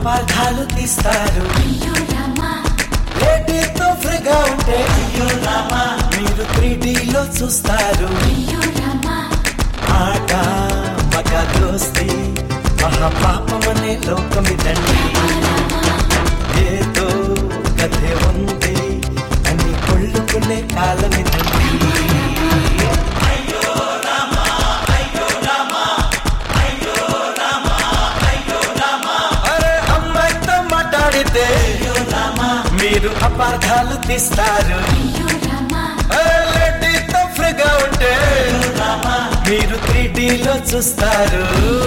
అపార్థాలు తీస్తారు లేడీతో ఫ్రీగా ఉంటే అయ్యో రామా మీరు 3Dలో చూస్తారు ఆట మగ దోస్తి మహాపాపమనే లోకమిదండి ఏదో కథే ఉంది అని కొళ్ళుకునే కాలమిదండి మీరు అపార్థాలు తీస్తారు లేడీతో ఫ్రీగా ఉంటే మీరు 3Dలో చూస్తారు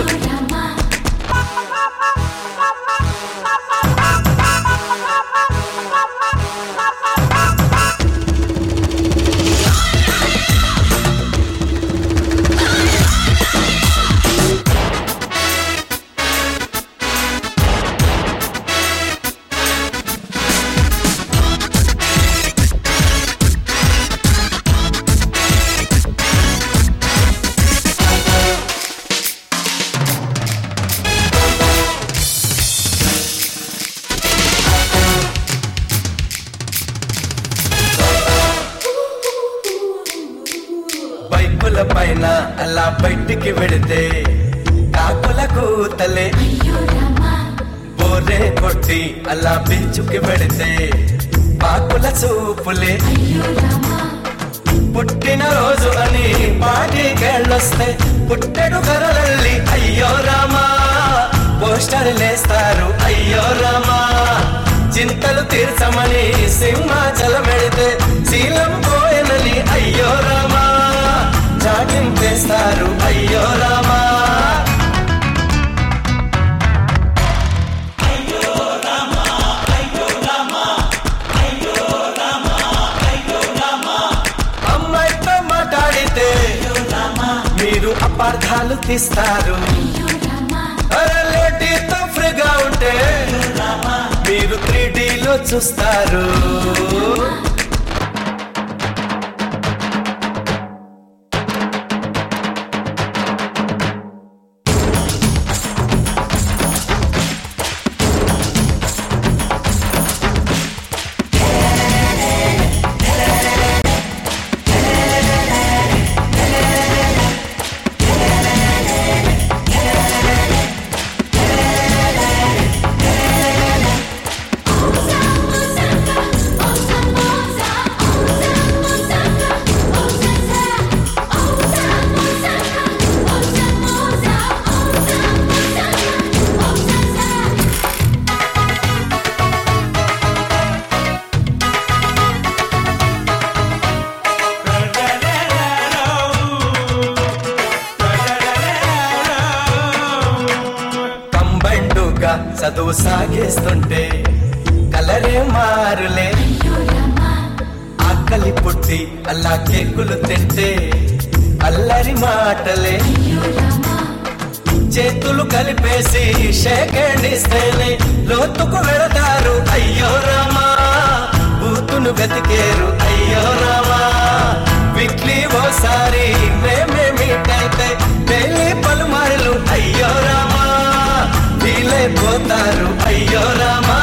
బైకుల పైన అలా బయటికి వెడితే కాకుల కూతలే బోరే కొట్టి అలా బీచుకి వెడితే పాకుల చూపులే పుట్టిన రోజు అని పాటికెళ్ళొస్తే పుట్టెడు కరలల్లి అయ్యో రామా పోస్టర్ లేస్తారు అయ్యో రామా చింతలు తీర్చమని సింహాచలమెడితే శీలం పోయనని అయ్యో రామా చాటింపేస్తారు అయ్యో రామా అమ్మాయితో మాట్లాడితే మీరు అపార్థాలు తీస్తారు లేడీతో ఫ్రీగా ఉంటే మీరు 3Dలో చూస్తారు చదువు సాగేస్తుంటే కలరే మారులే ఆకలి పుట్టి అలా కేకులు తింటే అల్లరి మాటలే చేతులు కలిపేసి షేకేడిస్తేనే లోతుకు వెళతారు అయ్యో రామా బూతును వెతికేరు అయ్యో రామా వీక్లీ ఓసారి మేమే మీట్ అయితే డైలీ పలుమార్లు అయ్యో రామా పోతారు అయ్యో రామా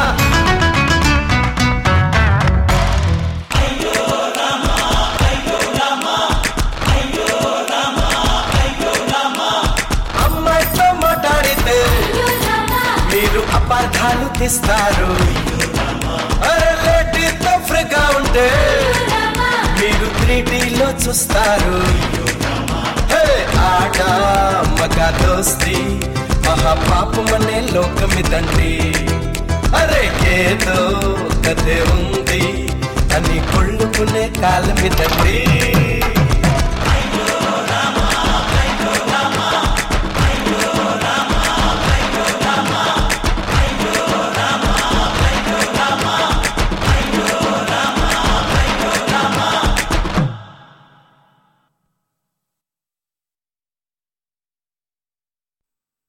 అమ్మాయితో మాట్లాడితే మీరు అపార్థాలు తీస్తారు లేడీతో ఫ్రీగా ఉంటే మీరు 3Dలో చూస్తారు ఆట మగ దోస్తి మహాపాపమనే లోకమిదండి అరే ఏదో కథే ఉంది అని కొళ్ళుకునే కాలమిదండి